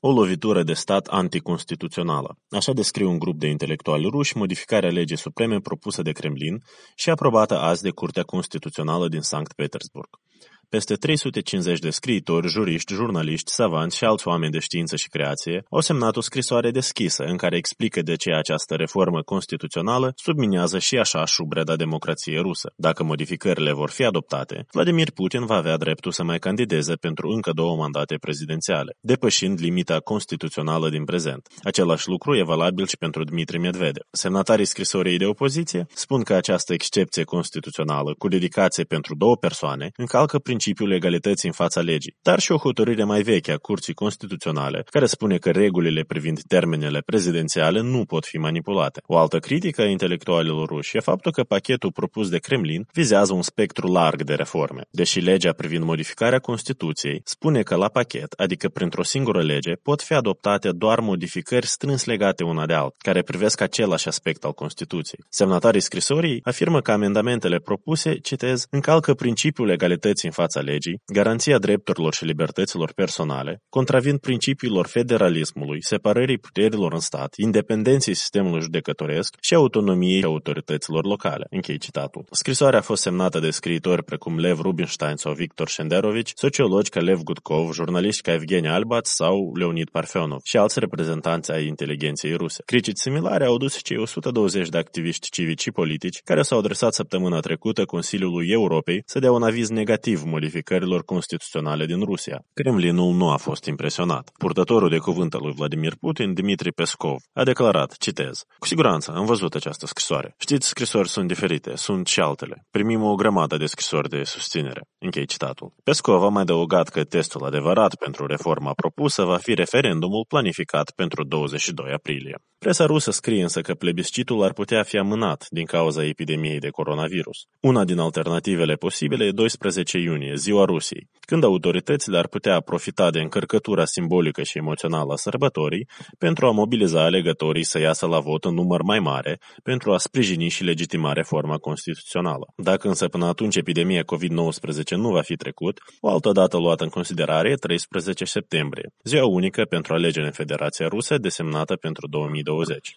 O lovitură de stat anticonstituțională. Așa descriu un grup de intelectuali ruși modificarea legii supreme propusă de Kremlin și aprobată azi de Curtea Constituțională din Sankt Petersburg. Peste 350 de scriitori, juriști, jurnaliști, savanți și alți oameni de știință și creație au semnat o scrisoare deschisă în care explică de ce această reformă constituțională subminează și așa șubreda democrației rusă. Dacă modificările vor fi adoptate, Vladimir Putin va avea dreptul să mai candideze pentru încă 2 mandate prezidențiale, depășind limita constituțională din prezent. Același lucru e valabil și pentru Dmitri Medvedev. Semnatarii scrisorii de opoziție spun că această excepție constituțională, cu dedicație pentru 2 persoane, încalcă principiul egalității în fața legii, dar și o hotărâre mai veche a Curții Constituționale, care spune că regulile privind termenele prezidențiale nu pot fi manipulate. O altă critică a intelectualilor ruși e faptul că pachetul propus de Kremlin vizează un spectru larg de reforme, deși legea privind modificarea Constituției spune că la pachet, adică printr-o singură lege, pot fi adoptate doar modificări strâns legate una de alta, care privesc același aspect al Constituției. Semnatarii scrisorii afirmă că amendamentele propuse, citez, încalcă principiul egalității în fața legii, garanția drepturilor și libertăților personale, contravin principiilor federalismului, separării puterilor în stat, independenței sistemului judecătoresc și autonomiei autorităților locale. Închei citatul. Scrisoarea a fost semnată de scriitori precum Lev Rubinstein sau Victor Shenderovici, sociologi ca Lev Gudkov, jurnaliști ca Evgeni Albat sau Leonid Parfenov și alți reprezentanți ai inteligenței ruse. Critici similare au dus cei 120 de activiști civici și politici care s-au adresat săptămâna trecută Consiliului Europei să dea un aviz negativ modificărilor constituționale din Rusia. Kremlinul nu a fost impresionat. Purtătorul de cuvânt al lui Vladimir Putin, Dmitri Peskov, a declarat, citez, cu siguranță am văzut această scrisoare. Știți, scrisori sunt diferite, sunt și altele. Primim o grămadă de scrisori de susținere. Închei citatul. Peskov a mai adăugat că testul adevărat pentru reforma propusă va fi referendumul planificat pentru 22 aprilie. Presa rusă scrie însă că plebiscitul ar putea fi amânat din cauza epidemiei de coronavirus. Una din alternativele posibile e 12 iunie, ziua Rusiei, când autoritățile ar putea profita de încărcătura simbolică și emoțională a sărbătorii pentru a mobiliza alegătorii să iasă la vot în număr mai mare pentru a sprijini și legitima reforma constituțională. Dacă însă până atunci epidemia COVID-19 nu va fi trecut, o altă dată luată în considerare e 13 septembrie, ziua unică pentru alegeri în Federația Rusă desemnată pentru 2020.